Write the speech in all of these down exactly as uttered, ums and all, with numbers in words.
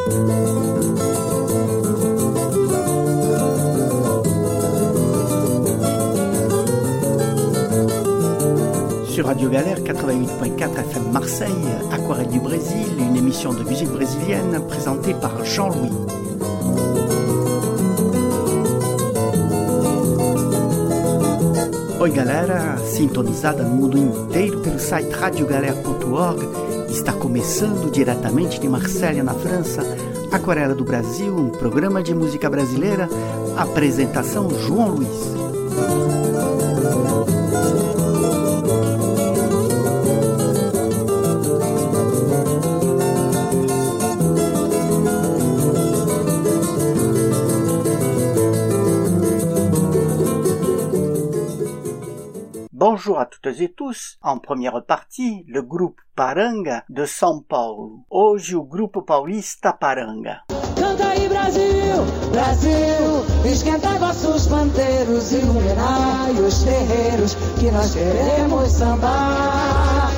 Sur Radio Galère quatre-vingt-huit point quatre F M Marseille, Aquarelle du Brésil, une émission de musique brésilienne présentée par Jean-Louis. Oi galera, sintonizada no mundo inteiro pelo site radio galère ponto org, está começando diretamente de Marselha, na França, Aquarela do Brasil, um programa de música brasileira, apresentação João Luiz. Bonjour à toutes et tous. En première partie, le groupe Paranga de São Paulo. Hoje o grupo paulista Paranga. Canta aí Brasil, Brasil, esquentai vossos panteiros, iluminai os terreiros, que nós queremos sambar.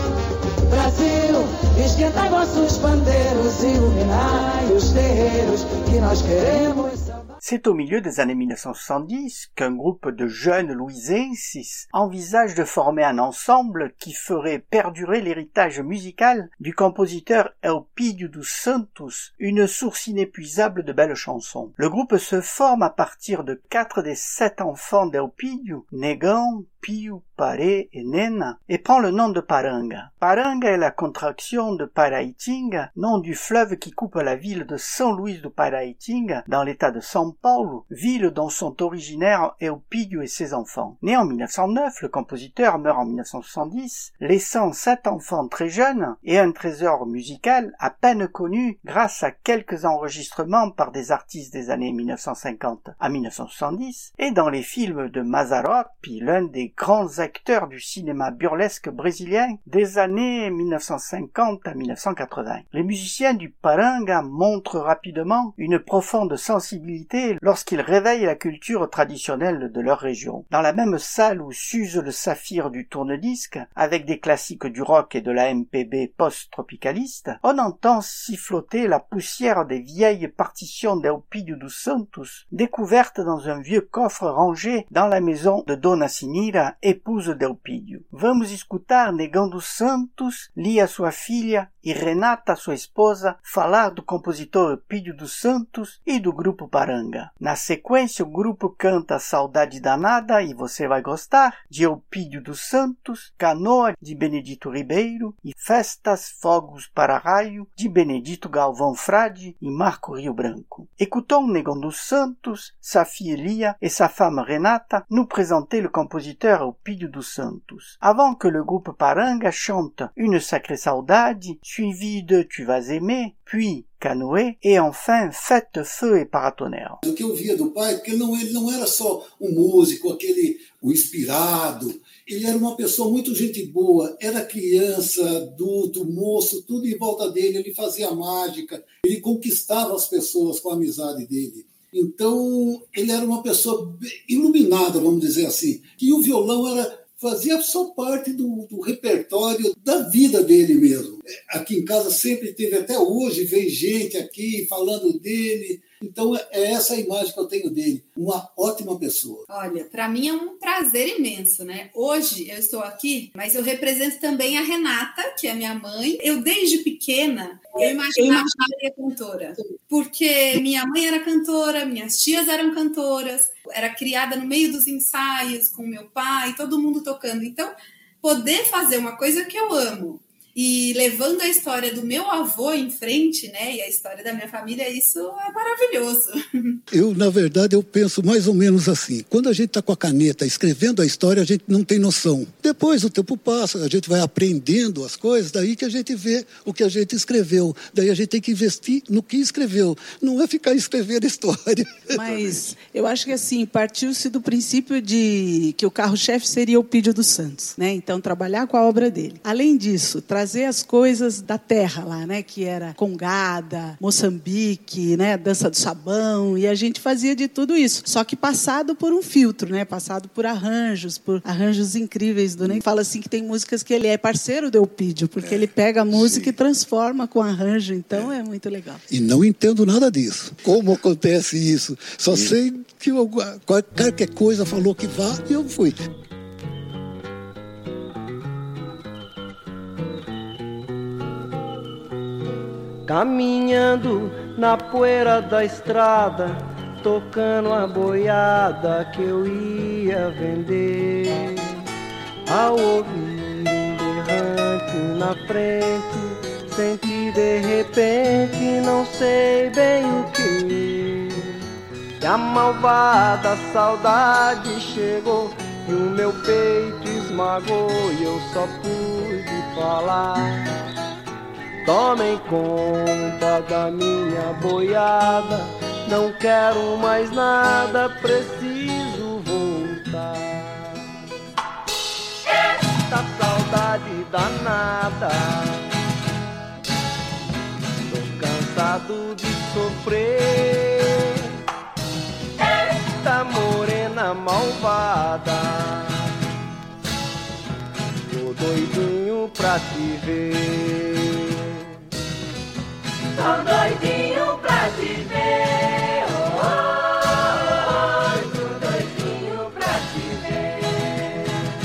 Brasil, esquentai vossos panteiros, iluminai os terreiros, que nós queremos sambar. C'est au milieu des années mille neuf cent soixante-dix qu'un groupe de jeunes louisenses envisage de former un ensemble qui ferait perdurer l'héritage musical du compositeur Elpidio dos Santos, une source inépuisable de belles chansons. Le groupe se forme à partir de quatre des sept enfants d'Elpidio, Negão, Pio, Paré et Nena, et prend le nom de Paranga. Paranga est la contraction de Paraitinga, nom du fleuve qui coupe la ville de São Luís do Paraitinga, dans l'état de São Paulo, ville dont sont originaires Elpidio et ses enfants. Né en mille neuf cent neuf, le compositeur meurt en mille neuf cent soixante-dix, laissant sept enfants très jeunes et un trésor musical à peine connu grâce à quelques enregistrements par des artistes des années mille neuf cent cinquante à mille neuf cent soixante-dix, et dans les films de Mazzaropi, l'un des grands acteurs du cinéma burlesque brésilien des années mille neuf cent cinquante à mille neuf cent quatre-vingts. Les musiciens du Paranga montrent rapidement une profonde sensibilité lorsqu'ils réveillent la culture traditionnelle de leur région. Dans la même salle où s'use le saphir du tourne-disque, avec des classiques du rock et de la M P B post-tropicaliste, on entend siffloter la poussière des vieilles partitions d'Elpidio dos Santos, découvertes dans un vieux coffre rangé dans la maison de Dona Sinira, épouse d'Elpidio. Vamos escutar Negão dos Santos, Lia sua filha e Renata sua esposa falar do compositor Elpidio dos Santos e do grupo Paranga. Na sequência, o grupo canta Saudade Danada e Você Vai Gostar, de Elpidio dos Santos, Canoa, de Benedito Ribeiro, e Festas, Fogos para Raio, de Benedito Galvão Frade e Marco Rio Branco. Écoutons Negão dos Santos, sa fille Lia et sa femme Renata nous présenter le compositeur Elpidio dos Santos. Avant que le groupe Paranga chante Une Sacrée Saudade, suivi de Tu Vas Aimer, puis Canoë, e enfin Fête, Feu e Paratonnerre. O que eu via do pai, porque ele não, ele não era só um músico, aquele, o inspirado, ele era uma pessoa muito gente boa, era criança, adulto, moço, tudo em volta dele, ele fazia mágica, ele conquistava as pessoas com a amizade dele. Então, ele era uma pessoa iluminada, vamos dizer assim. E o violão era, fazia só parte do, do repertório da vida dele mesmo. Aqui em casa sempre teve, até hoje, vem gente aqui falando dele. Então, é essa a imagem que eu tenho dele. Uma ótima pessoa. Olha, para mim é um prazer imenso, né? Hoje eu estou aqui, mas eu represento também a Renata, que é minha mãe. Eu, desde pequena, eu imaginava que ela seria cantora. Porque minha mãe era cantora, minhas tias eram cantoras. Era criada no meio dos ensaios com meu pai, todo mundo tocando. Então, poder fazer uma coisa que eu amo e levando a história do meu avô em frente, né, e a história da minha família, isso é maravilhoso. Eu, na verdade, eu penso mais ou menos assim. Quando a gente está com a caneta escrevendo a história, a gente não tem noção. Depois o tempo passa, a gente vai aprendendo as coisas, daí que a gente vê o que a gente escreveu. Daí a gente tem que investir no que escreveu. Não é ficar escrevendo história. Mas eu acho que assim, partiu-se do princípio de que o carro-chefe seria o Elpidio dos Santos, né? Então, trabalhar com a obra dele. Além disso, trazer trazer as coisas da terra lá, né? Que era congada, Moçambique, né? Dança do sabão, e a gente fazia de tudo isso. Só que passado por um filtro, né? Passado por arranjos, por arranjos incríveis do Ney. Fala assim que tem músicas que ele é parceiro do Elpidio, porque é, ele pega a música sim. e transforma com arranjo, então é. é muito legal. E não entendo nada disso. Como acontece isso? Só sim. sei que eu, qualquer coisa falou que vá e eu fui. Caminhando na poeira da estrada, tocando a boiada que eu ia vender. Ao ouvir um berrante na frente, senti de repente, não sei bem o que. E a malvada saudade chegou e o meu peito esmagou e eu só pude falar. Tomem conta da minha boiada, não quero mais nada, preciso voltar. Esta saudade danada, tô cansado de sofrer. Esta morena malvada, tô doidinho pra te ver. Tô doidinho pra te ver, oh, oh, oh, tô doidinho pra te ver.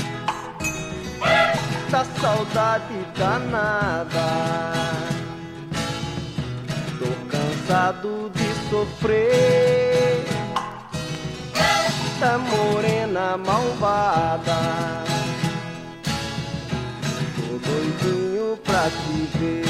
Esta saudade danada, tô cansado de sofrer. Esta morena malvada, tô doidinho pra te ver.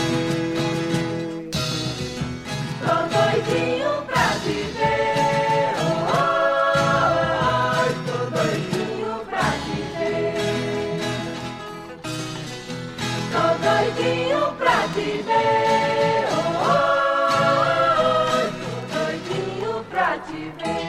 Tô doidinho pra te ver, oh, oh, oh, tô doidinho pra te ver. Tô doidinho pra te ver, oh, oh, oh, tô doidinho pra te ver.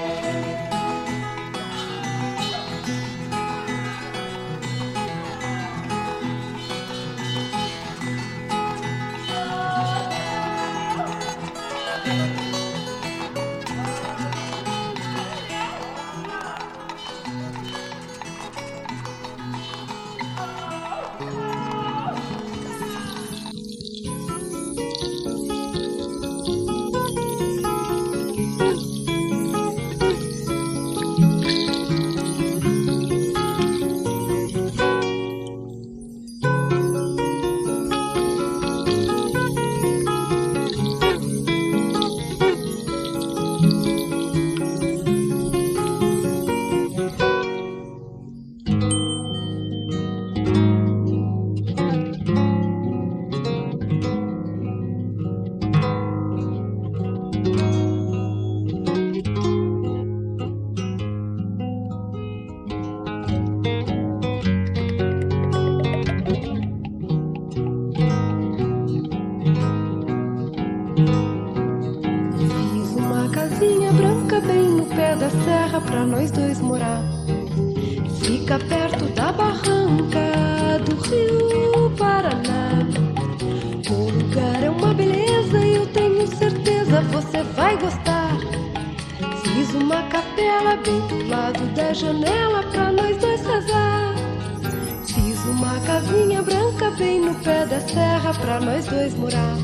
Pra nós dois morar. Fica perto da barranca do Rio Paraná. O lugar é uma beleza e eu tenho certeza você vai gostar. Fiz uma capela bem do lado da janela pra nós dois rezar. Fiz uma casinha branca bem no pé da serra pra nós dois morar.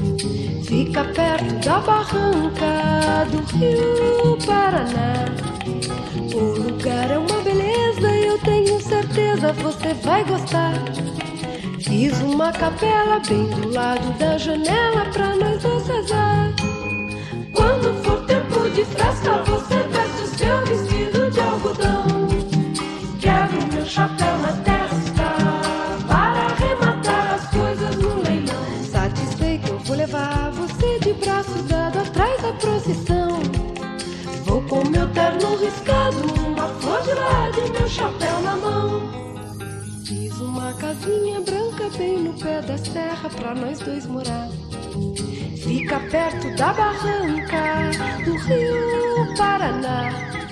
Fica perto da barranca do Rio Paraná. O lugar é uma beleza e eu tenho certeza você vai gostar. Fiz uma capela bem do lado da janela pra nós dois rezar. Quando for tempo de festa, você veste o seu vestido de algodão. Quebro meu chapéu na testa para arrematar as coisas no leilão. Satisfeito eu vou levar você de braço dado atrás da procissão. Vou com meu terno riscado, uma flor de lado e meu chapéu na mão. Fiz uma casinha branca bem no pé da serra pra nós dois morar. Fica perto da barranca do Rio Paraná.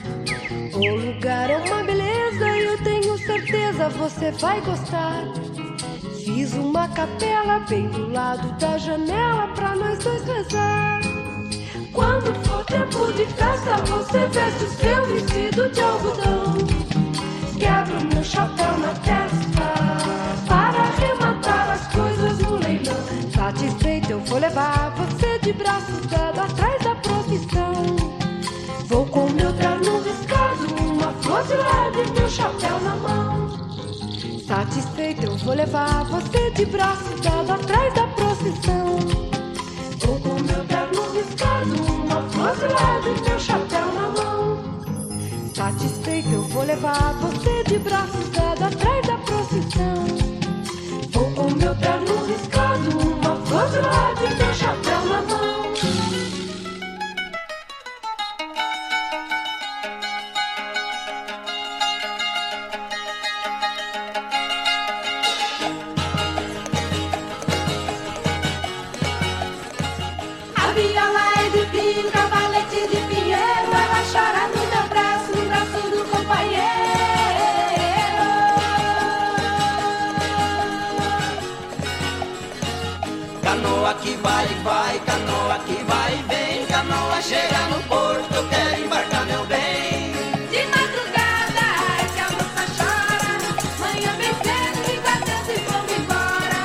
O lugar é uma beleza e eu tenho certeza você vai gostar. Fiz uma capela bem do lado da janela pra nós dois rezar. Quando for tempo de festa, você veste o seu vestido de algodão. Quebro meu chapéu na testa para arrematar as coisas no leilão. Satisfeito eu vou levar você de braço dado atrás da profissão. Vou com meu terno riscado, uma flor de lado e meu chapéu na mão. Satisfeito eu vou levar você de braço dado atrás da procissão. Vou com meu terno riscado, uma flor de lado e meu chapéu na mão. Satisfeito eu vou levar você de braço dado atrás da procissão. Vou com meu terno riscado, uma flor de lado e meu chapéu na mão. Que vai, vai, canoa que vai e vem. Canoa chega no porto, eu quero embarcar meu bem. De madrugada é que a moça chora. Manhã bem cedo, diga adeus e vamos embora.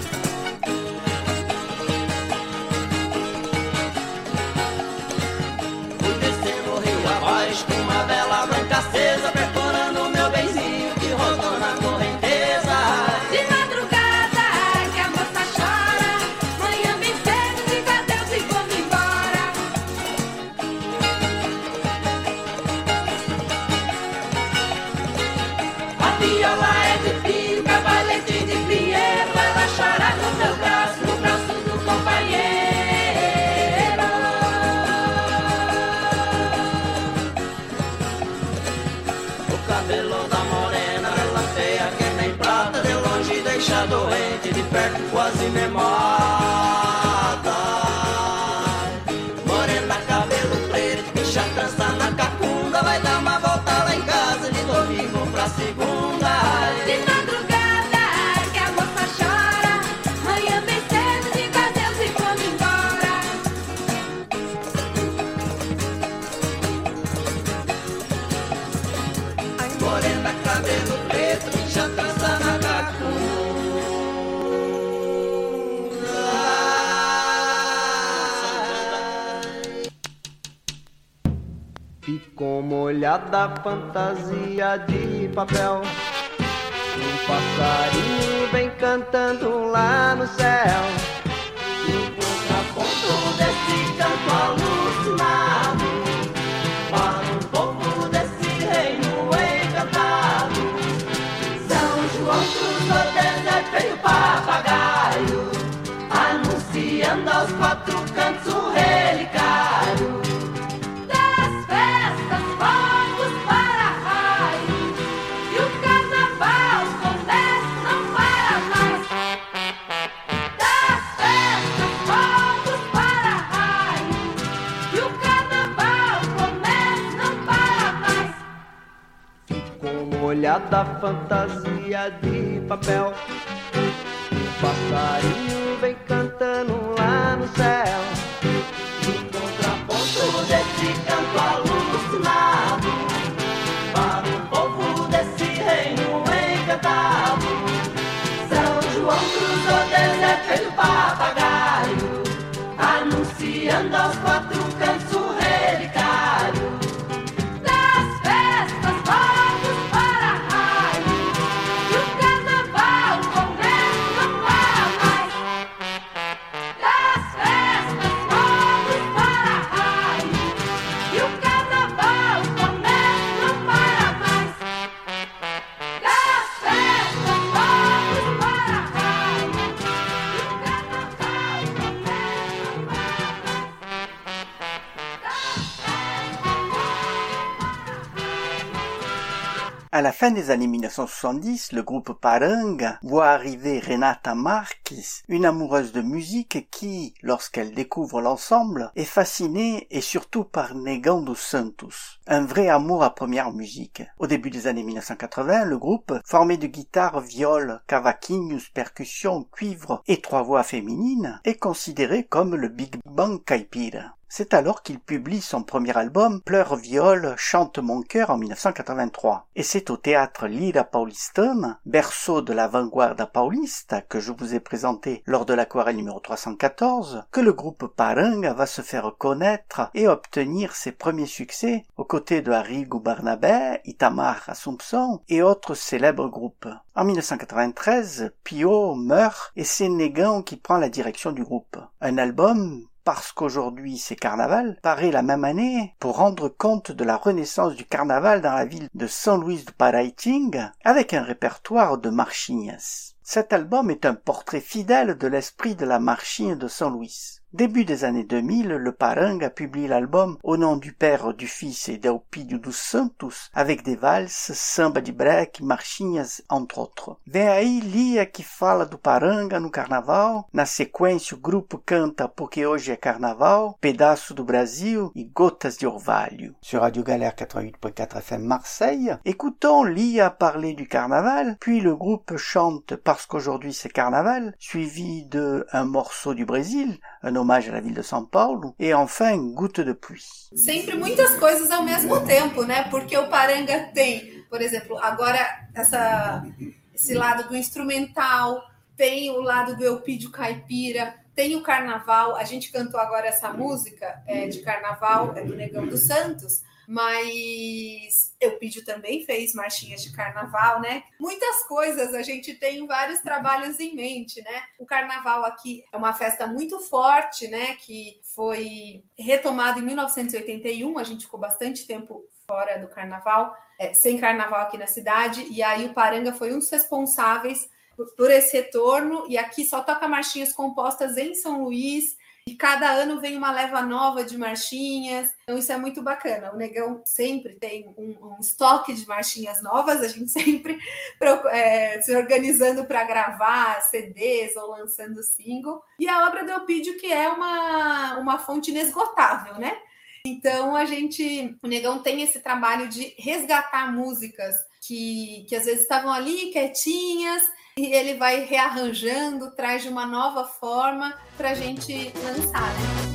Fui descendo o rio abaixo com uma vela branca acesa, percorrendo o meu benzinho que rodou na correnteza. De madrugada é que a moça chora. Manhã bem cedo, diga adeus e vamos embora. A viola é de pinho, cavalete de pinheiro. Ela chora no meu braço, no braço do companheiro. O cabelo da morena, ela feia que nem prata. De longe deixa doente, de perto quase me mata. Morena, cabelo preto, bicha trança na cacunda. Vai dar uma volta lá em casa de domingo pra segunda. De madrugada é que a moça chora. Manhã bem cedo, diga adeus e vamos embora. Morena, cabelo preto, bicha trança na cacunda. Ficou molhada a fantasia de papel. Um passarinho vem cantando lá no céu. No contraponto desse canto alucinado, para o povo desse reino encantado, São João cruzou deserto e o papagaio, anunciando aos quatro cantos o relicário. Das festas, fogos para raio, e o carnaval começa, não para mais. Das festas, fogos para raio, e o carnaval começa, não para mais. Ficou molhada a fantasia de papel. Um passarinho vem cantando lá no céu. No contraponto desse canto alucinado, para o povo desse reino encantado, São João cruzou deserto e o papagaio, anunciando aos quatro cantos o relicário. Das festas, fogos para raio, e o carnaval começa, não para mais. Das festas, fogos para raio, e o carnaval começa, não para mais. Das festas, fogos para raio, e o carnaval começa, não para mais. À la fin des années mille neuf cent soixante-dix, le groupe Paranga voit arriver Renata Marques, une amoureuse de musique qui, lorsqu'elle découvre l'ensemble, est fascinée et surtout par Negão dos Santos. Un vrai amour à première musique. Au début des années mille neuf cent quatre-vingts, le groupe, formé de guitare, viol, cavaquinhos, percussions, cuivre et trois voix féminines, est considéré comme le Big Bang Caipira. C'est alors qu'il publie son premier album, Pleure Viol, Chante mon cœur en mille neuf cent quatre-vingt-trois. Et c'est au théâtre Lira Paulistana, berceau de la vanguardia paulista que je vous ai présenté lors de l'aquarelle numéro trois cent quatorze, que le groupe Paranga va se faire connaître et obtenir ses premiers succès aux côtés de Arrigo Barnabé, Itamar Assumpção et autres célèbres groupes. En mille neuf cent quatre-vingt-treize, Pio meurt et c'est Negão qui prend la direction du groupe. Un album, Parce qu'aujourd'hui c'est carnaval, paraît la même année pour rendre compte de la renaissance du carnaval dans la ville de São Luís do Paraitinga avec un répertoire de marchinhas. Cet album est un portrait fidèle de l'esprit de la marchinha de São Luís. Début des années deux mille, le Paranga publie l'album Au nom du Père, du Fils et d'Elpidio dos Santos, avec des valses, samba de break, marchinhas, entre autres. Vem aí Lia que fala do Paranga no carnaval, na sequência o grupo canta Porque hoje é carnaval, Pedaço do Brasil e Gotas de Orvalho. Sur Radio Galère quatre-vingt-huit point quatre F M Marseille, écoutons Lia parler du carnaval, puis le groupe chante Parce qu'aujourd'hui c'est carnaval, suivi de Un morceau du Brésil, un hommage à la ville de São Paulo, e enfin Goutte de Pluie. Sempre muitas coisas ao mesmo tempo, né? Porque o Paranga tem, por exemplo, agora essa, esse lado do instrumental, tem o lado do Elpidio Caipira, tem o carnaval. A gente cantou agora essa música é, de carnaval, é do Negão dos Santos, mas Elpidio também fez marchinhas de carnaval, né? Muitas coisas, a gente tem vários trabalhos em mente, né? O carnaval aqui é uma festa muito forte, né? Que foi retomado em mil novecentos e oitenta e um, a gente ficou bastante tempo fora do carnaval, é, sem carnaval aqui na cidade, e aí o Paranga foi um dos responsáveis por, por esse retorno, e aqui só toca marchinhas compostas em São Luís, e cada ano vem uma leva nova de marchinhas, então isso é muito bacana. O Negão sempre tem um, um estoque de marchinhas novas, a gente sempre é, se organizando para gravar C Ds ou lançando single. E a obra do Elpidio, que é uma, uma fonte inesgotável, né? Então a gente, o Negão tem esse trabalho de resgatar músicas que, que às vezes estavam ali quietinhas, e ele vai rearranjando, traz de uma nova forma para a gente lançar, né?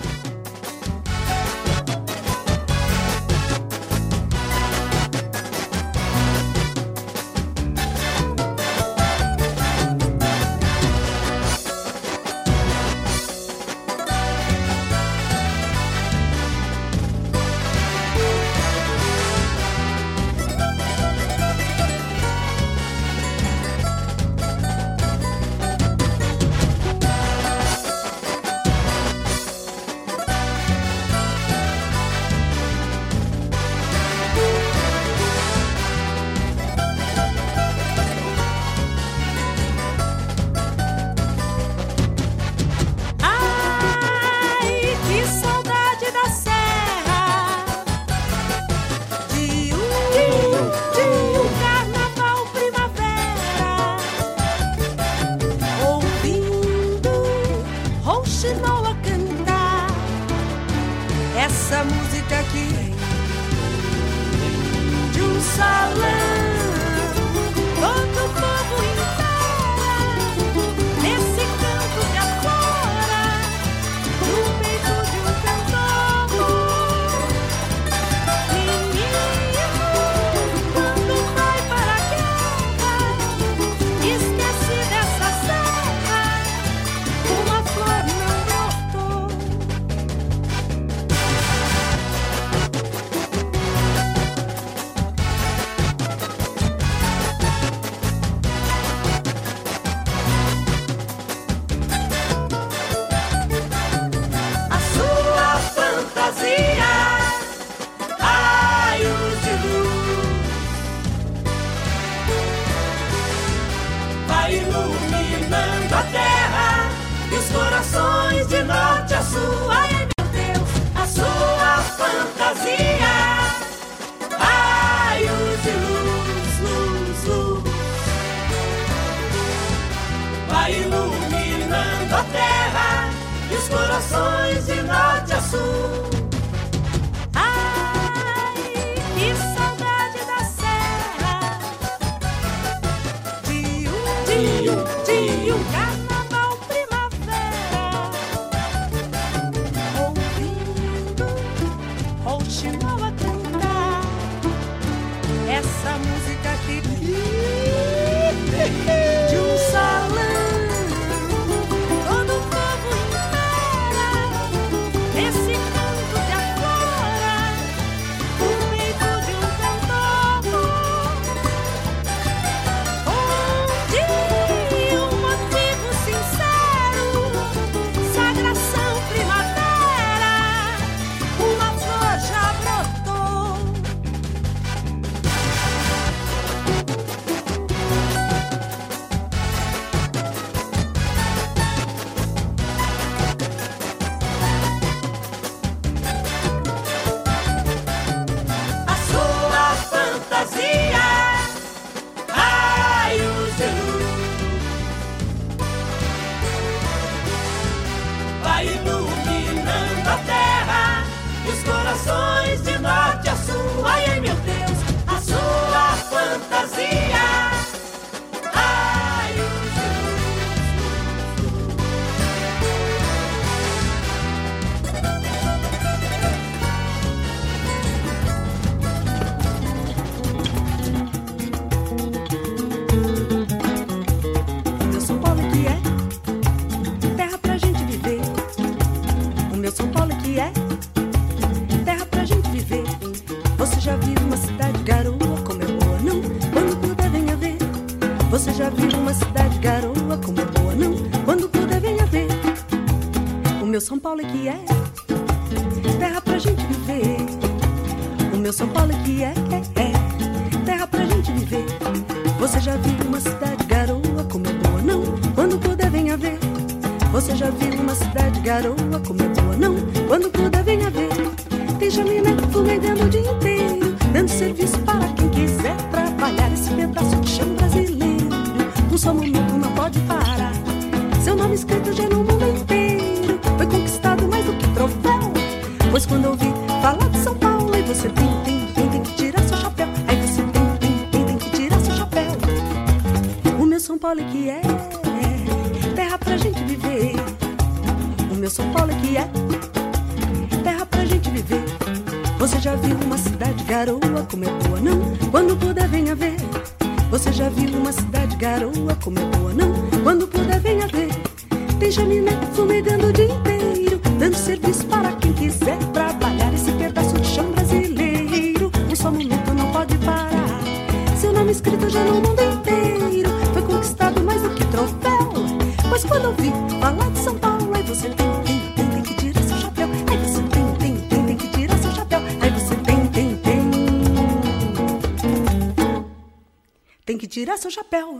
é terra pra gente viver. Você já viu uma cidade garoa como é boa, não? Quando puder venha ver. Você já viu uma cidade garoa como é boa, não? Quando puder venha ver. O meu São Paulo é que é terra pra gente viver. O meu São Paulo é que é, é, é terra pra gente viver. Você já viu uma cidade garoa como é boa, não? Quando puder venha ver. Você já viu uma cidade garoa como é boa, não? Quando puder venha ver. Tem chaminé fumegando o dia inteiro, dando serviço para quem quiser trabalhar esse pedaço de chão brasileiro. Um só momento não pode parar. Seu nome escrito já no mundo inteiro foi conquistado mais do que troféu. Pois quando ouvi falar de São Paulo, aí você tem, tem, tem, tem que tirar seu chapéu. Aí você tem, tem, tem, tem que tirar seu chapéu. O meu São Paulo é que é terra pra gente viver. O meu São Paulo é que é terra pra gente viver. Você já viu uma cidade garoa como é boa, não? Quando puder venha ver. Você já viu uma cidade garoa como é boa, não? Quando puder venha ver. Tem chaminé fumegando o dia inteiro, dando serviço para quem quiser trabalhar esse pedaço de chão brasileiro. Um só momento não pode parar. Seu nome escrito já no mundo inteiro foi conquistado mais do que troféu. Pois quando eu vi falar de São Paulo, aí você tem, tem, tem, tem que tirar seu chapéu. Aí você tem, tem, tem, tem que tirar seu chapéu. Aí você tem, tem, tem tem que tirar seu chapéu.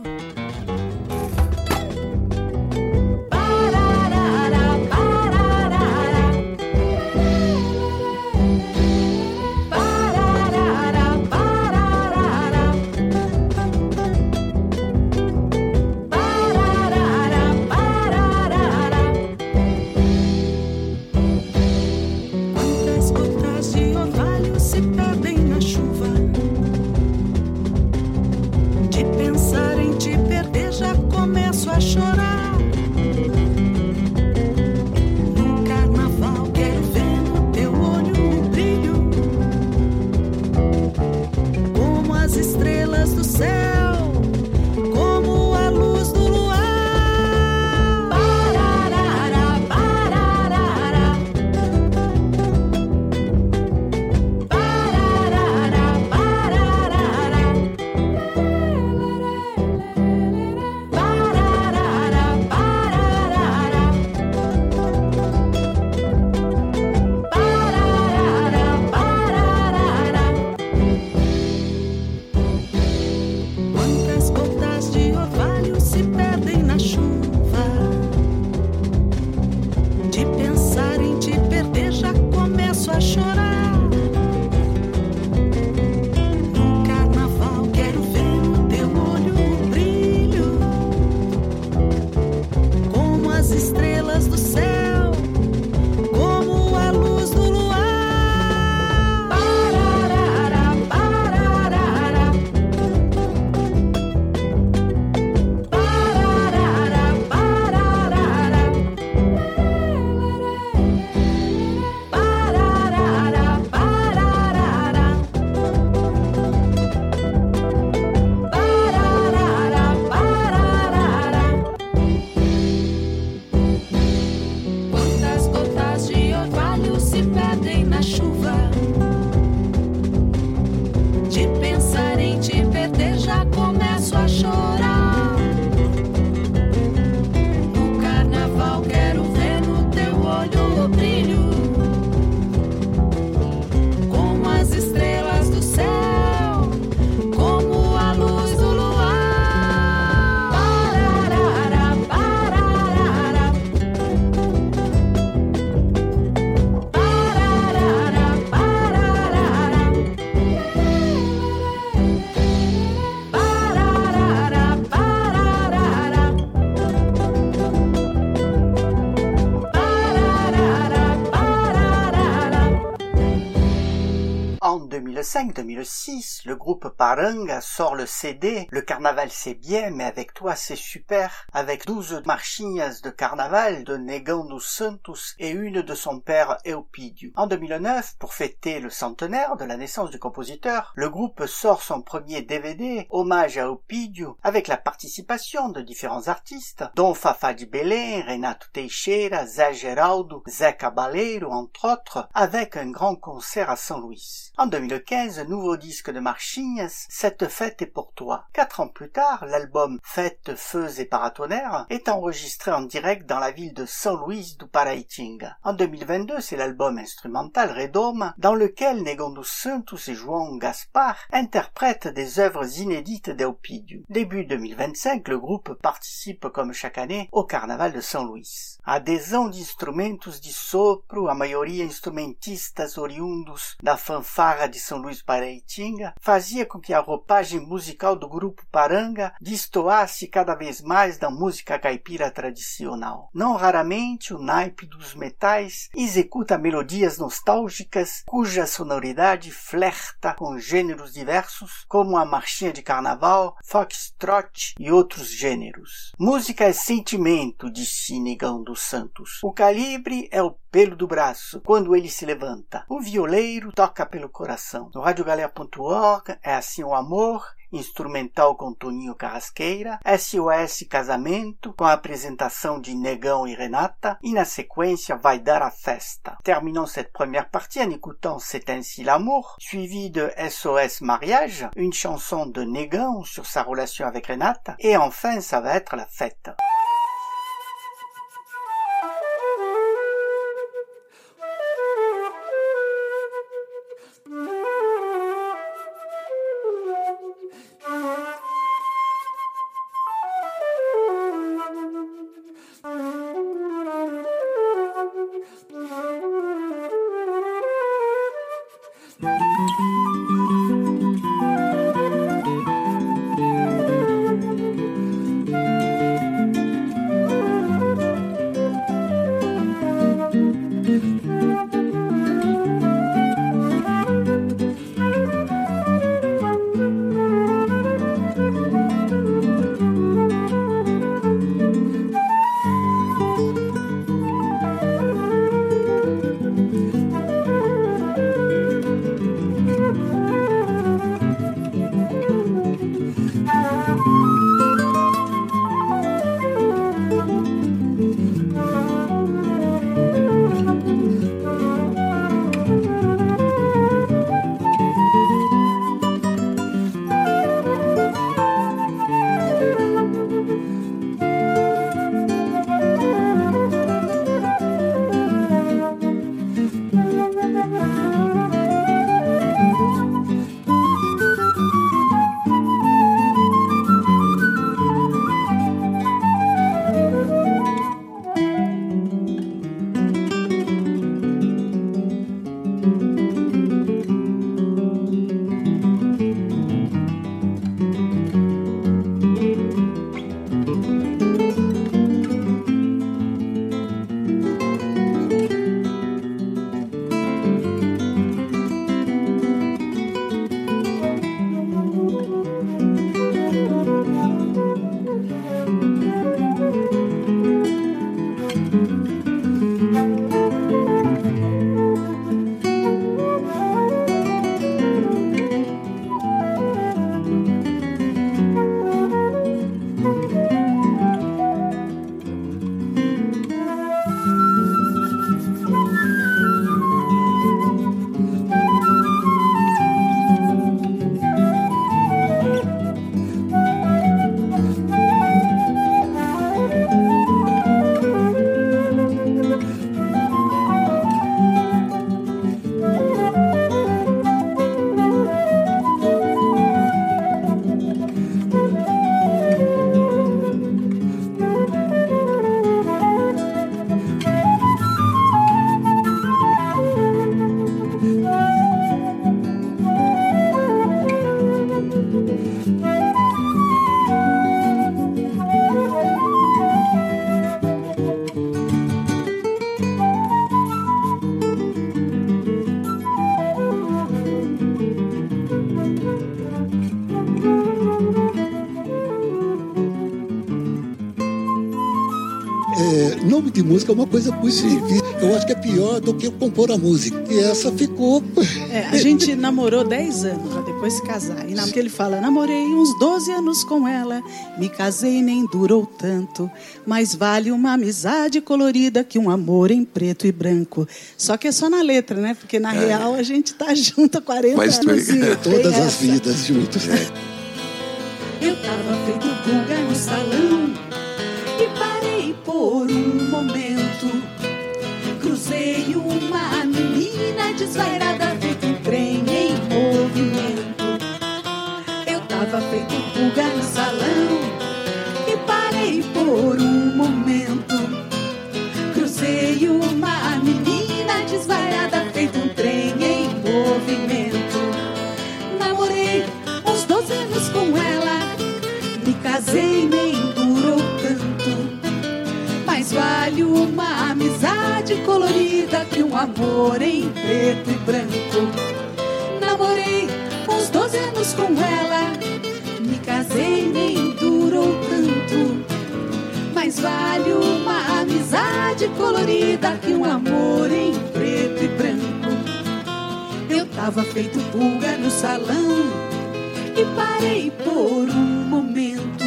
Para deux mille cinq deux mille six, le groupe Paranga sort le C D « Le carnaval c'est bien, mais avec toi c'est super » avec douze marchinhas de carnaval de Negão dos Santos et une de son père Eupídio. En deux mille neuf, pour fêter le centenaire de la naissance du compositeur, le groupe sort son premier D V D, hommage à Eupídio, avec la participation de différents artistes, dont Fafá de Belém, Renato Teixeira, Zé Geraldo, Zé Cabaleiro, entre autres, avec un grand concert à São Luís. En deux mille quinze, nouveau disque de Marchinhas, Cette fête est pour toi. Quatre ans plus tard, l'album Fête, Feux et Paratonnerre est enregistré en direct dans la ville de São Luís do Paraitinga. En deux mille vingt-deux, c'est l'album instrumental Redoma, dans lequel Negão dos Santos et João Gaspar interprètent des œuvres inédites d'Eupídio. Début deux mille vingt-cinq, le groupe participe comme chaque année au carnaval de São Luís. Adesão de instrumentos de sopro, a maioria instrumentistas oriundos da fanfarra de São Luís Paraitinga, fazia com que a roupagem musical do grupo Paranga destoasse cada vez mais da música caipira tradicional. Não raramente, o naipe dos metais executa melodias nostálgicas cuja sonoridade flerta com gêneros diversos, como a marchinha de carnaval, foxtrot e outros gêneros. Música é sentimento, disse Negão dos Santos. O calibre é o pelo do braço, quando ele se levanta. O violeiro toca pelo coração. No rádio galera ponto org, É Assim o Amor, instrumental com Toninho Carrasqueira, S O S Casamento, com a apresentação de Negão e Renata, e na sequência Vai Dar a Festa. Terminons cette première partie en écoutant C'est Ainsi l'Amour, suivi de S O S Mariage, une chanson de Negão sur sa relation avec Renata, et enfin ça va être la fête. de música é uma coisa muito difícil. Eu acho que é pior do que compor a música. E essa ficou... É, a gente namorou dez anos para depois se casar. E na que ele fala, namorei uns doze anos com ela, me casei nem durou tanto, mas vale uma amizade colorida que um amor em preto e branco. Só que é só na letra, né? Porque na é. real a gente tá junto há quarenta mas anos. E todas as vidas juntos. É. Eu tava feito pulga no salão e parei por um momento. Cruzei uma menina desvairada, feito um trem em movimento. Eu tava feito pulga no salão e parei por um momento. Cruzei uma menina desvairada, feito um trem em movimento. Namorei uns doze anos com ela, me casei nem durou tanto, mas vale uma amizade colorida que um amor em preto e branco. Namorei uns doze anos com ela, me casei nem durou tanto, mas vale uma amizade colorida que um amor em preto e branco. Eu tava feito pulga no salão e parei por um momento.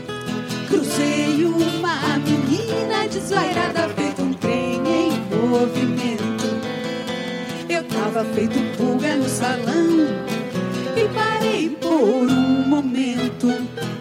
Cruzei uma menina desvairada, feito um trem em movimento. Eu tava feito pulga no salão e parei por um momento.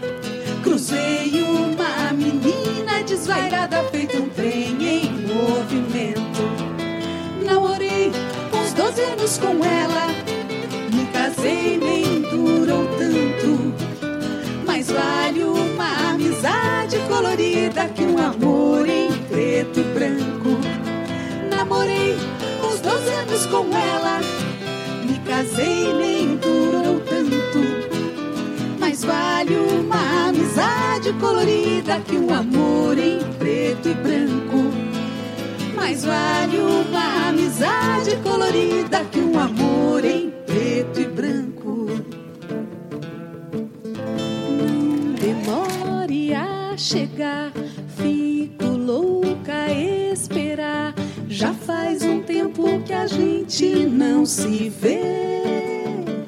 Cruzei uma menina desvairada, feito um trem em movimento. Namorei uns doze anos com ela, me casei nem durou tanto, mas vale uma amizade colorida que um amor em preto e branco. Namorei uns doze anos com ela, me casei nem durou tanto, mas vale uma amizade colorida que um amor em preto e branco. Mas vale uma amizade colorida que um amor em preto e branco. Não demore a chegar, fico louca a esperar. Já faz um tempo que a gente não se vê.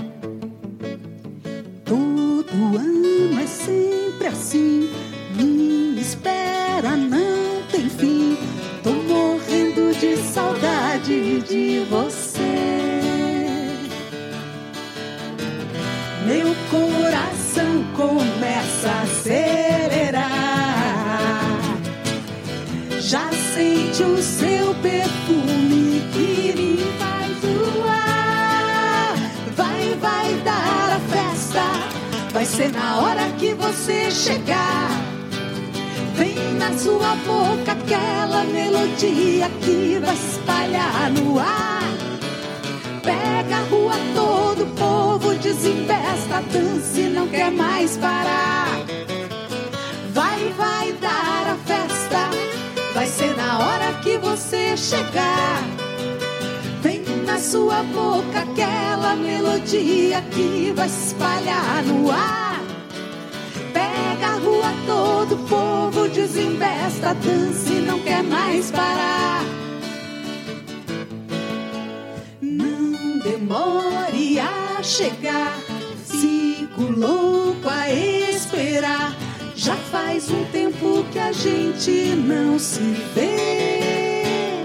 Todo ano é sempre assim, minha espera não tem fim. Tô morrendo de saudade de você. Meu coração começa a acelerar. Já sente o seu perfume que me faz voar. Vai, vai dar a festa, vai ser na hora que você chegar. Vem na sua boca aquela melodia que vai espalhar no ar. Pega a rua toda, o povo desembesta, dança e não quer mais parar. Vai, vai dar a festa, vai ser na hora que você chegar. Vem na sua boca aquela melodia que vai espalhar no ar. Pega a rua toda, o povo desembesta, dança e não quer mais parar. Não demore a chegar, fico louco a esperar. Já faz um tempo que a gente não se vê.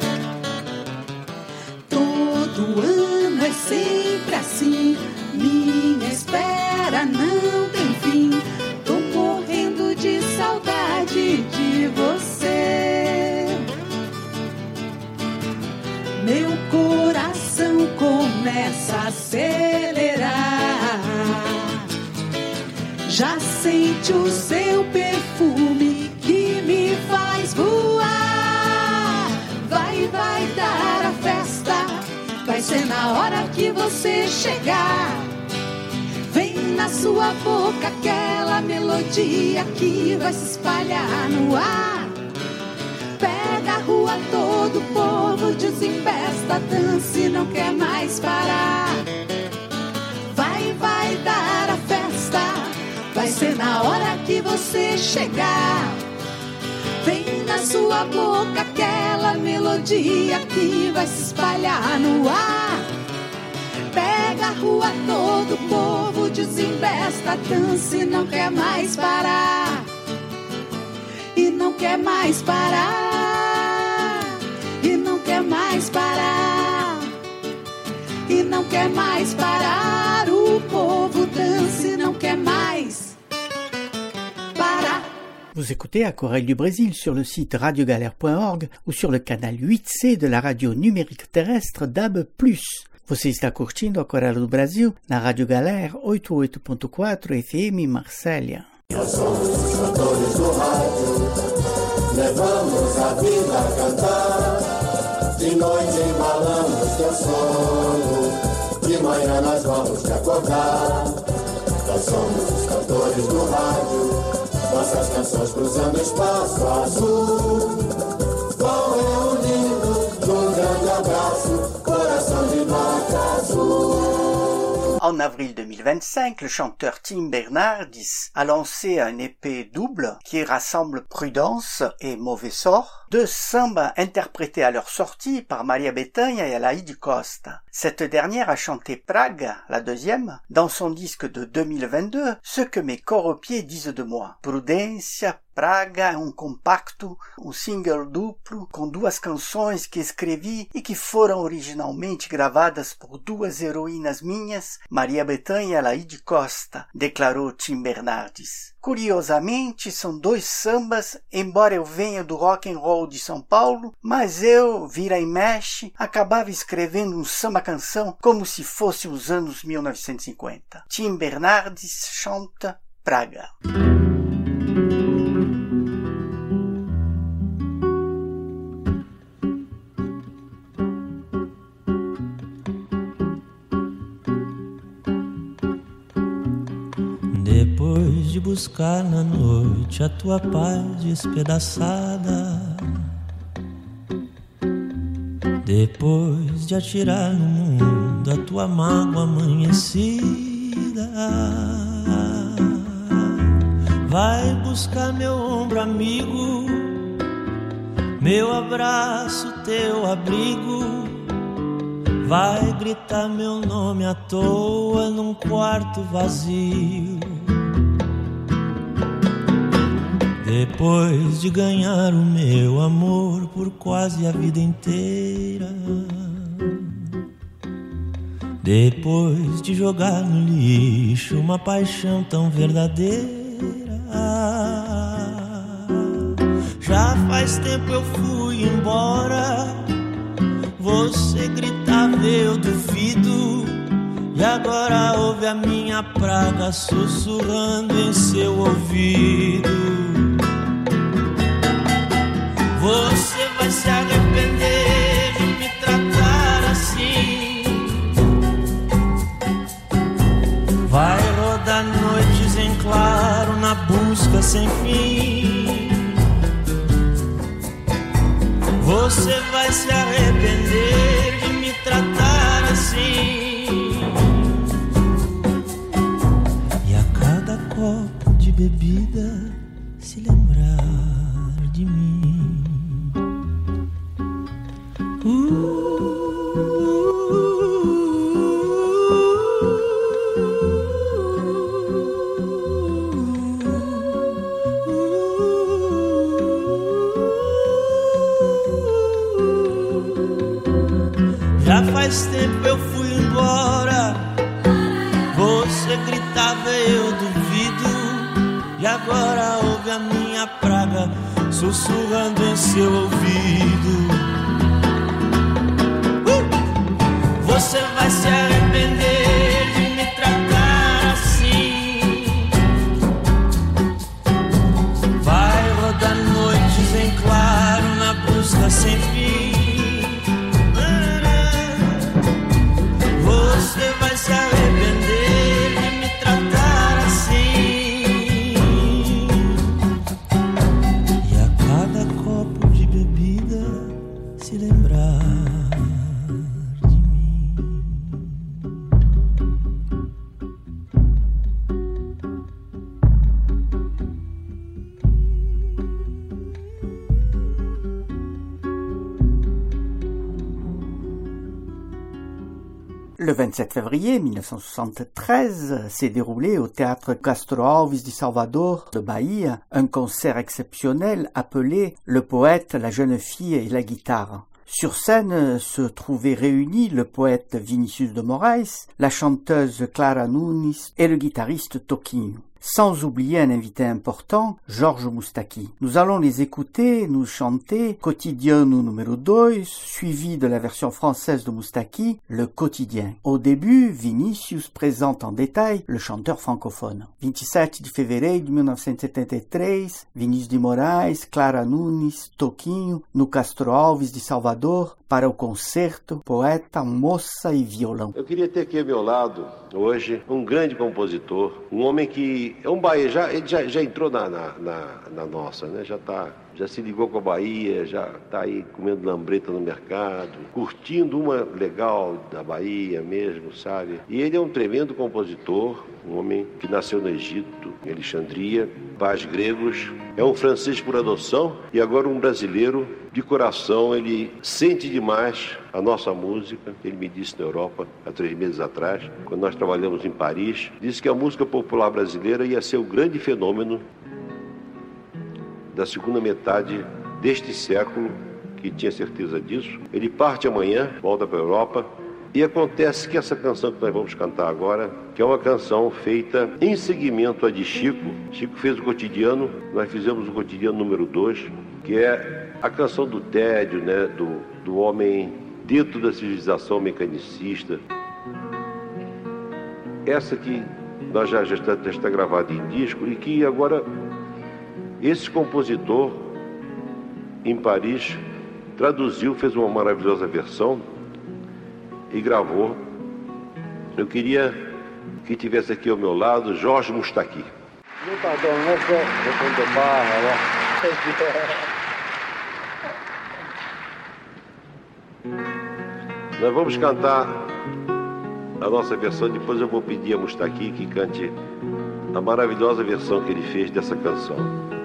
Todo ano é sempre assim, minha espera não tem fim. Tô morrendo de saudade de você. Meu coração começa a acelerar. Já sente o seu perfume que me faz voar. Vai, vai dar a festa, vai ser na hora que você chegar. Vem na sua boca aquela melodia que vai se espalhar no ar. Pega a rua toda, o povo desembesta, dança e não quer mais parar. Vai, vai dar a festa, vai ser na hora que você chegar. Vem na sua boca aquela melodia que vai se espalhar no ar. Pega a rua, todo o povo desembesta, dança e não quer mais parar. E não quer mais parar. E não quer mais parar. E não quer mais parar. O povo dança e não quer mais parar. Vous écoutez Aquarelle du Brésil sur le site radio galère point org ou sur le canal huit C de la radio numérique terrestre D A B plus. Você está curtindo Aquarela do Brasil na Rádio Galera oitenta e oito ponto quatro F M Marsella. Nós somos os cantores do rádio, levamos a vida a cantar. De noite embalamos teu sono, de manhã nós vamos te acordar. Nós somos os cantores do rádio, nossas canções cruzando espaço azul. Vão reunindo num grande abraço, coração de nota azul. En avril deux mille vingt-cinq, le chanteur Tim Bernardis a lancé un E P double qui rassemble Prudence et Mauvais Sort, deux sambas interprétés à leur sortie par Maria Bethânia et Alaïde Costa. Cette dernière a chanté Praga, la deuxième, dans son disque de deux mille vingt-deux, Ce que mes coropiers disent de moi. Prudência, Praga é um compacto, um single duplo com duas canções que escrevi e que foram originalmente gravadas por duas heroínas minhas, Maria Bethânia e Alaíde Costa, declarou Tim Bernardis. Curiosamente, são dois sambas, embora eu venha do rock and roll de São Paulo, mas eu, vira e mexe, acabava escrevendo um samba-canção como se fosse os anos mil novecentos e cinquenta. Tim Bernardis chanta Praga. Depois de buscar na noite a tua paz despedaçada, depois de atirar no mundo a tua mágoa amanhecida, vai buscar meu ombro amigo, meu abraço, teu abrigo. Vai gritar meu nome à toa num quarto vazio. Depois de ganhar o meu amor por quase a vida inteira, depois de jogar no lixo uma paixão tão verdadeira, já faz tempo eu fui embora. Você gritava, eu duvido, e agora ouve a minha praga sussurrando em seu ouvido. Você vai se arrepender de me tratar assim. Vai rodar noites em claro na busca sem fim. Você vai se arrepender de me tratar assim. E a cada copo de bebida se lembrar de mim. Uh. Já faz tempo eu fui embora. Você gritava, eu duvido, e agora ouve a minha praga sussurrando em seu ouvido. uh! Você vai se arrepender de me tratar assim. Vai rodar noites em claro na busca sem fim. Você vai se arrepender de me tratar assim. E a cada copo de bebida se lembrar de mim. Le vingt-sept février mille neuf cent soixante-treize s'est déroulé au théâtre Castro Alves de Salvador de Bahia un concert exceptionnel appelé « Le poète, la jeune fille et la guitare ». Sur scène se trouvaient réunis le poète Vinicius de Moraes, la chanteuse Clara Nunes et le guitariste Toquinho. Sans oublier un invité important, Jorge Moustaki. Nous allons les écouter nous chanter Cotidiano numéro deux, suivi de la version française de Moustaki, Le Quotidien. Au début, Vinicius présente en détail le chanteur francophone. vingt-sept de fevereiro de mille neuf cent setenta e três, Vinícius de Moraes, Clara Nunes, Toquinho, no Castro Alves de Salvador, para o concerto Poeta, Moça e Violão. Eu queria ter aqui ao meu lado, hoje, um grande compositor, um homem que é um Bahia, já, ele já, já entrou na, na, na, na nossa, né? Já tá, já se ligou com a Bahia, já está aí comendo lambreta no mercado, curtindo uma legal da Bahia mesmo, sabe? E ele é um tremendo compositor, um homem que nasceu no Egito, em Alexandria, pais gregos, é um francês por adoção e agora um brasileiro de coração. Ele sente demais a nossa música. Ele me disse na Europa, há três meses atrás, quando nós trabalhamos em Paris, disse que a música popular brasileira ia ser o grande fenômeno da segunda metade deste século, que tinha certeza disso. Ele parte amanhã, volta para a Europa, e acontece que essa canção que nós vamos cantar agora, que é uma canção feita em seguimento a de Chico. Chico fez o Cotidiano, nós fizemos o Cotidiano número dois, que é a canção do tédio, né, do, do homem dentro da civilização mecanicista. Essa que nós já, já, está, já está gravada em disco e que agora esse compositor em Paris traduziu, fez uma maravilhosa versão e gravou. Eu queria que tivesse aqui ao meu lado Jorge Moustaki. Nós vamos cantar a nossa versão, depois eu vou pedir a Moustaki que cante a maravilhosa versão que ele fez dessa canção.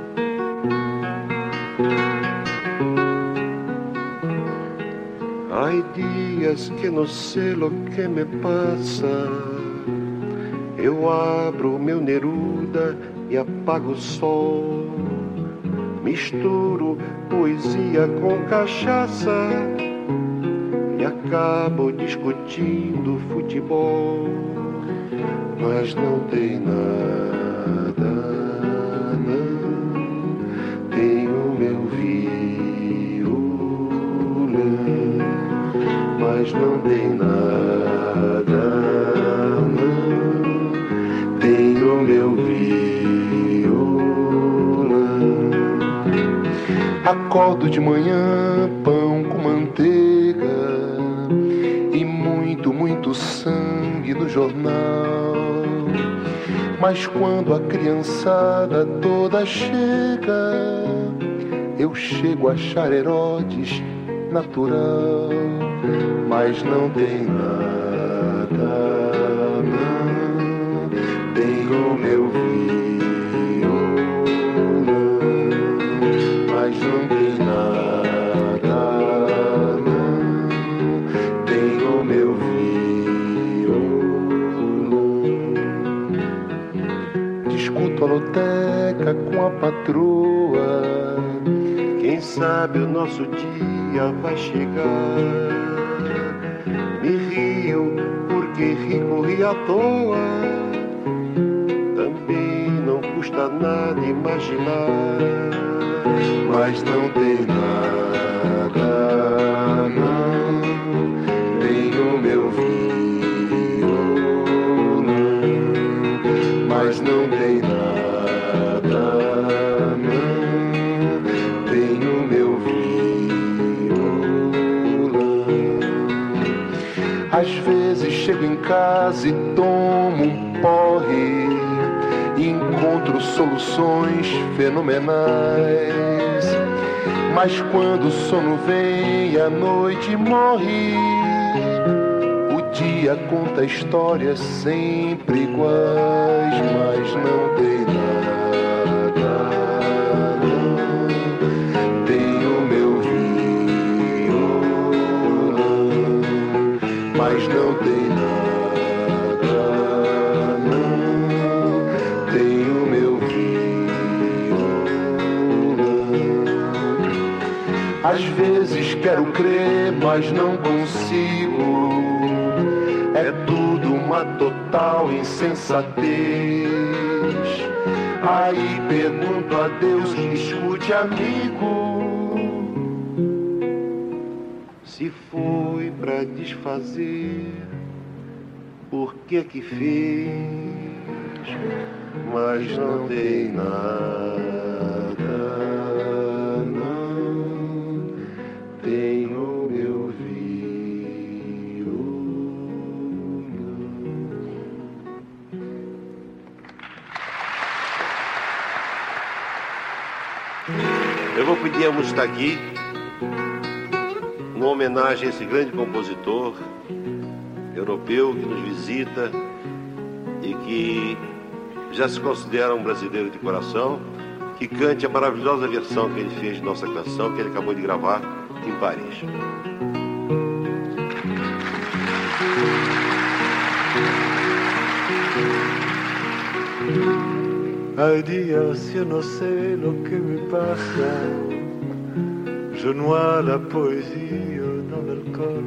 Hay dias que não sei o que me passa. Eu abro meu Neruda e apago o sol. Misturo poesia com cachaça e acabo discutindo futebol. Mas não tem nada, não. Tenho meu violão, mas não tem nada, não. Tenho meu violão. Acordo de manhã, pão com manteiga e muito, muito sangue no jornal. Mas quando a criançada toda chega, eu chego a achar Herodes natural. Mas não tem nada, não. Tenho meu violão, mas não tem nada, não. Tenho meu violão. Discuto a loteca com a patroa. Quem sabe o nosso dia vai chegar. Me rio porque rico ri à toa. Também não custa nada imaginar. Mas não tem nada, não. Tenho meu violão, mas não tem nada, não. Tenho meu violão. Às vezes chego em casa e tomo um porre e encontro soluções fenomenais. Mas quando o sono vem e a noite morre, o dia conta histórias sempre iguais. Mas não tem nada, não. Tenho meu violão, mas não tem nada. mas não consigo. É tudo uma total insensatez. Aí pergunto a Deus, escute, amigo, se foi pra desfazer, por que que fez? Mas não tem nada, não tem o meu Eu vou pedir a música aqui, uma homenagem a esse grande compositor europeu que nos visita e que já se considera um brasileiro de coração, que cante a maravilhosa versão que ele fez de nossa canção, que ele acabou de gravar em Paris. Ay Dios, yo no sé lo que me pasa. Je noie la poésie dans l'alcool.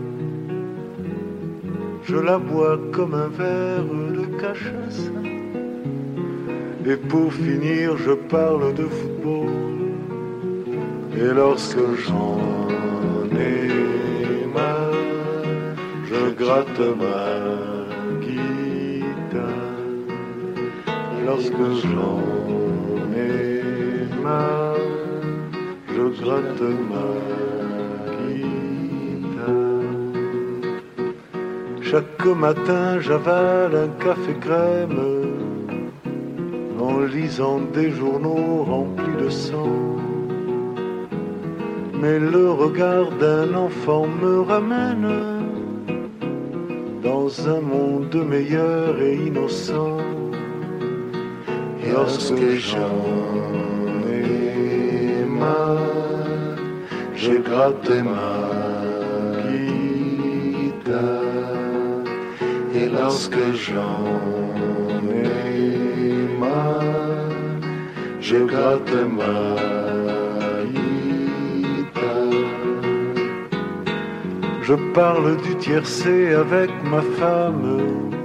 Je la bois comme un verre de cachasse. Et pour finir, je parle de football. Et lorsque j'en ai marre, je gratte ma guitare. Lorsque j'en ai marre, je gratte ma guitare. Chaque matin j'avale un café crème en lisant des journaux remplis de sang. Mais le regard d'un enfant me ramène dans un monde meilleur et innocent. Lorsque j'en ai marre, je gratte ma guitare. Et lorsque j'en ai marre, je gratte ma guitare. Je parle du tiercé avec ma femme.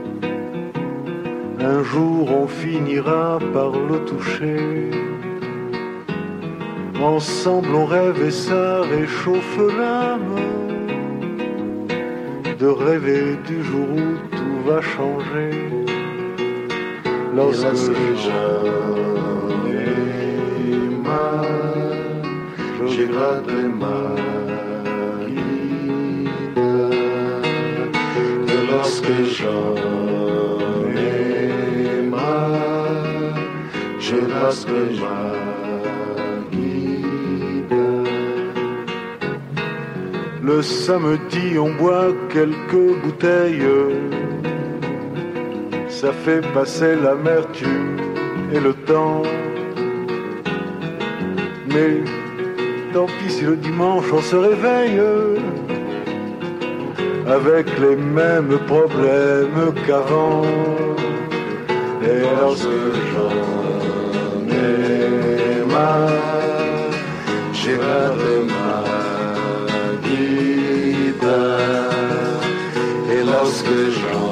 Un jour on finira par le toucher. Ensemble on rêve et ça réchauffe l'âme. De rêver du jour où tout va changer. Lorsque j'en ai marre, je gratte ma guitare. Et lorsque j'en je raspe ma guitare. Le samedi on boit quelques bouteilles. Ça fait passer l'amertume et le temps. Mais tant pis si le dimanche on se réveille avec les mêmes problèmes qu'avant. Et lorsque j'en ai marre, j'ai gratté ma guitare. Et lorsque j'en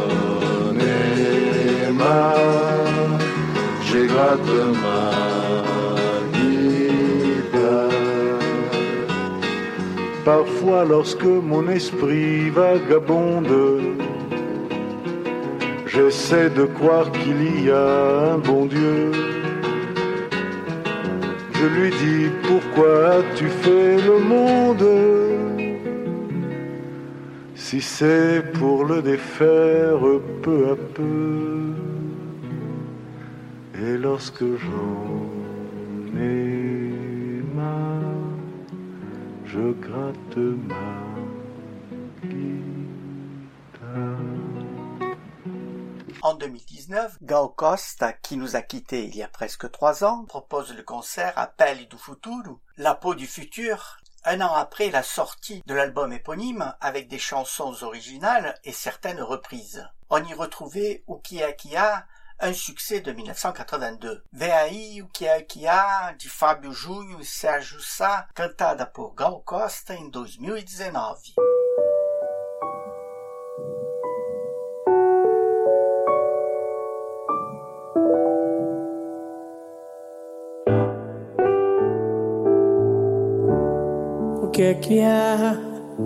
ai marre, j'ai gratté ma guitare. Parfois lorsque mon esprit vagabonde, j'essaie de croire qu'il y a un bon Dieu. Je lui dis, pourquoi as-tu fait le monde si c'est pour le défaire peu à peu. Et lorsque j'en ai marre, je gratte ma En deux mille dix-neuf, Gal Costa, qui nous a quittés il y a presque trois ans, propose le concert à Pele do Futuro, La peau du futur, un an après la sortie de l'album éponyme avec des chansons originales et certaines reprises. On y retrouvait Ukiakia, un succès de mille neuf cent quatre-vingt-deux. Vem aí o que é que há, de Fábio Júnior e Sérgio Sá, cantada por Gal Costa em dois mil e dezenove. O que é que há?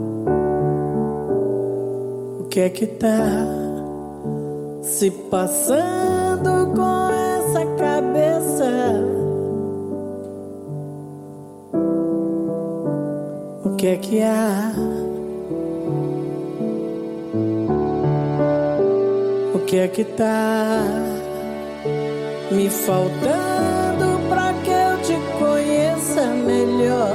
O que é que tá se passando com essa cabeça? O que é que há? O que é que tá me faltando pra que eu te conheça melhor?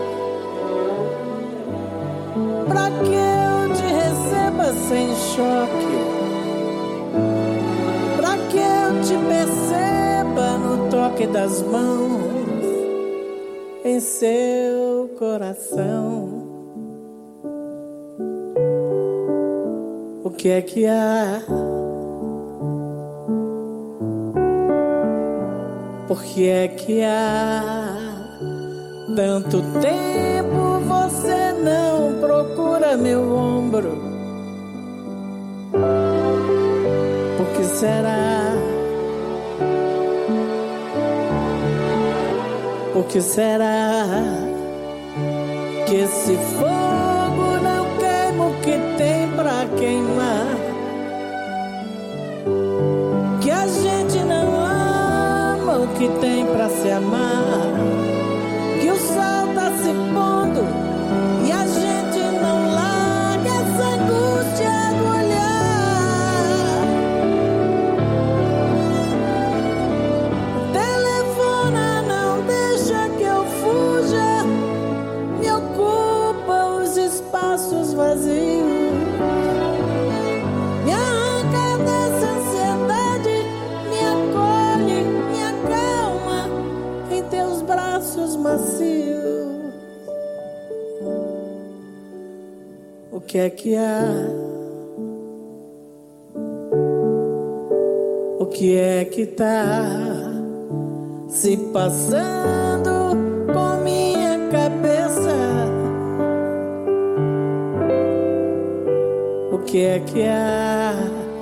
Pra que eu te receba sem choque? Pra que eu te perceba no toque das mãos em seu coração? O que é que há? Por que é que há tanto tempo você não procura meu ombro? Por que será? Por que será que esse fogo não queima o que tem pra queimar? Que a gente não ama o que tem pra se amar? Que o sol tá se pondo e a gente não larga essa angústia do olhar. Telefona, não deixa que eu fuja, me ocupa os espaços vazios, me arranca dessa ansiedade, me acolhe, me acalma em teus braços macios. O que é que há? O que é que tá se passando com minha cabeça? O que é que há?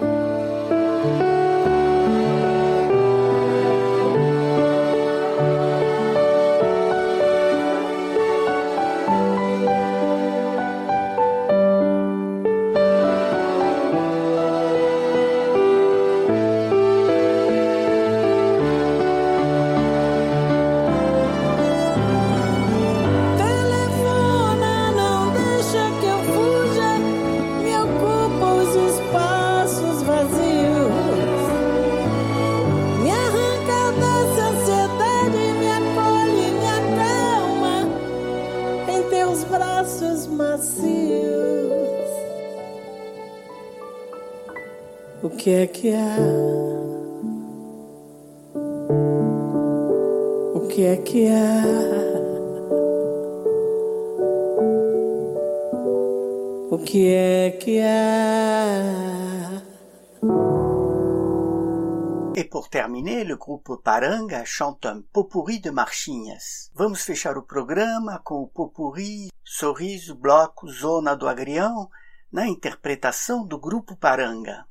Telefona, não deixa que eu fuja, me ocupa os espaços vazios, me arranca dessa ansiedade, me acolhe, me acalma em teus braços macios. O que é que há? O que é que há? O que é que há? E por terminer, le groupe Paranga chante un pot-pourri de marchinhas. Vamos fechar o programa com o pot-pourri Sorriso, Bloco, Zona do Agrião, na interpretação do grupo Paranga.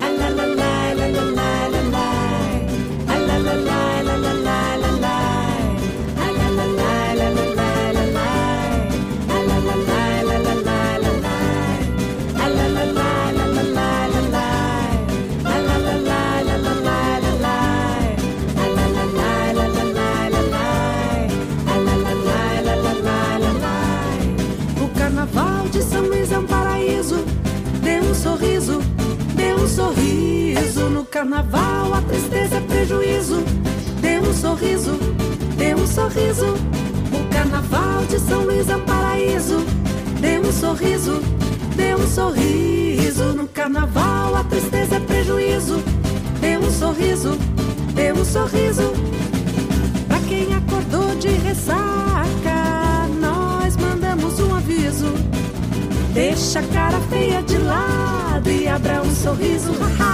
O carnaval de São Luís é um paraíso. Dê um sorriso, dê um sorriso. No carnaval a tristeza é prejuízo. Dê um sorriso, dê um sorriso. O carnaval de São Luís é um paraíso. Dê um sorriso, dê um sorriso. No carnaval a tristeza é prejuízo. Dê um sorriso, dê um sorriso. Pra quem acordou de ressaca, nós mandamos um aviso. Deixa a cara feia de lado e abra um sorriso, haha,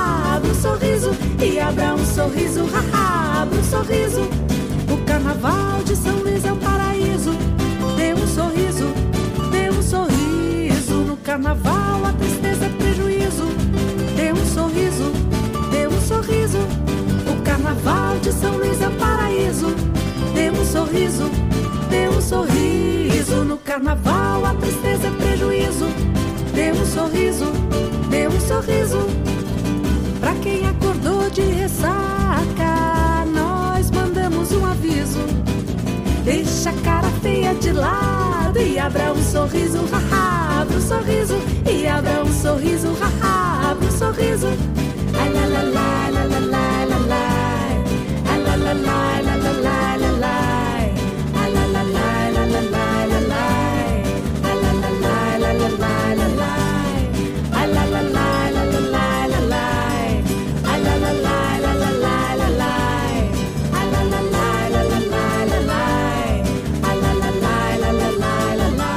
abra um sorriso e abra um sorriso, haha, abra um sorriso. O carnaval de São Luís é um paraíso. Dê um sorriso, dê um sorriso. No carnaval a tristeza é prejuízo. Dê um sorriso, dê um sorriso. O carnaval de São Luís é um paraíso. Dê um sorriso, dê um sorriso. No carnaval a tristeza é prejuízo. Dê um sorriso, dê um sorriso. Pra quem acordou de ressaca, nós mandamos um aviso. Deixa a cara feia de lado e abra um sorriso, haha, abra um sorriso. E abra um sorriso, haha, abra um sorriso. Ai la la la la la la la la. Ai la la la la la la la la. Ai la la la la la la la la. Ai la la la la la la la la. Ai la la la la la la la la. Ai la la la la la la la la. Ai la la la la la la la la. Ai la la la la la la la la.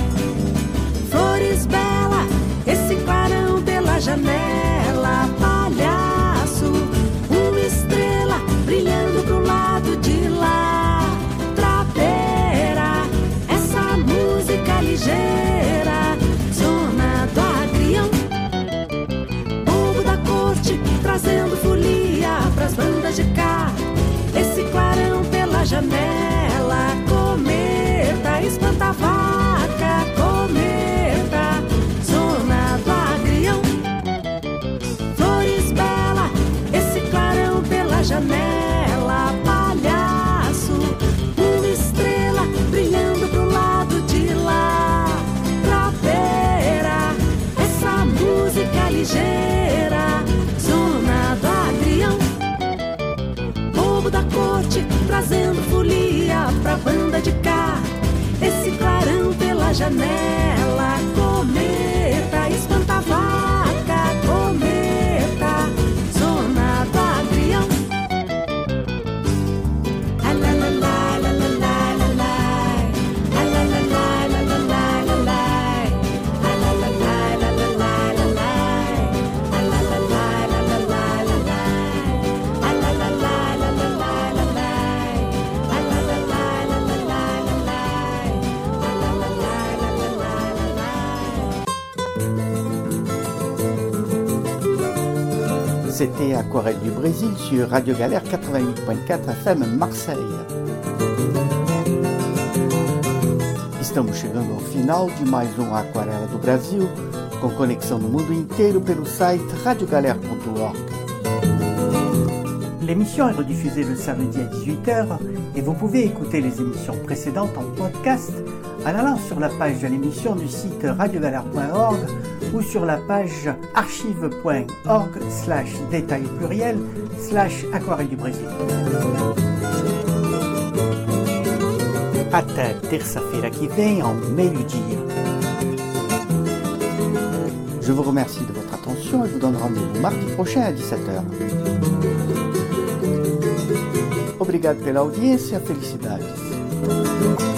Flores bela, esse clarão pela janela, palhaço, uma estrela brilhando pro lado de lá. Trapeira, essa música ligeira, zona do agrião, povo da corte trazendo folia pras bandas de cá. Esse clarão pela janela, cometa, espanta vaca, cometa, zona do agrião. Flores bela, esse clarão pela janela, palhaço, uma estrela brilhando pro lado de lá. Trapeira, essa música ligeira, zona do agrião, povo da corte trazendo folia pra banda de cá. Esse clarão pela janela, cometa, espanta vaca, cometa, zona do agrião. Ai la la la la la la la la. Ai la la la la la la la la. Ai la la la la la la la la. Ai la la la la la la la la. Ai la la la la la la la la. Ai la la la la la la la la. Ai la la la la la la la la. C'était Aquarelle du Brésil sur Radio Galère quatre-vingt-huit point quatro F M Marseille. Estamos chegando ao final de mais um Aquarela do Brasil, com conexão no mundo inteiro pelo site radio galère point org. L'émission est rediffusée le samedi à dix-huit heures et vous pouvez écouter les émissions précédentes en podcast en allant sur la page de l'émission du site radio galère point org ou sur la page archive point org slash détail pluriel slash aquarelle du Brésil. Até terça-feira que vem, ao meio-dia. Je vous remercie de votre attention et vous donne rendez-vous mardi prochain à dix-sept heures. Obrigado pela audiência, felicidades.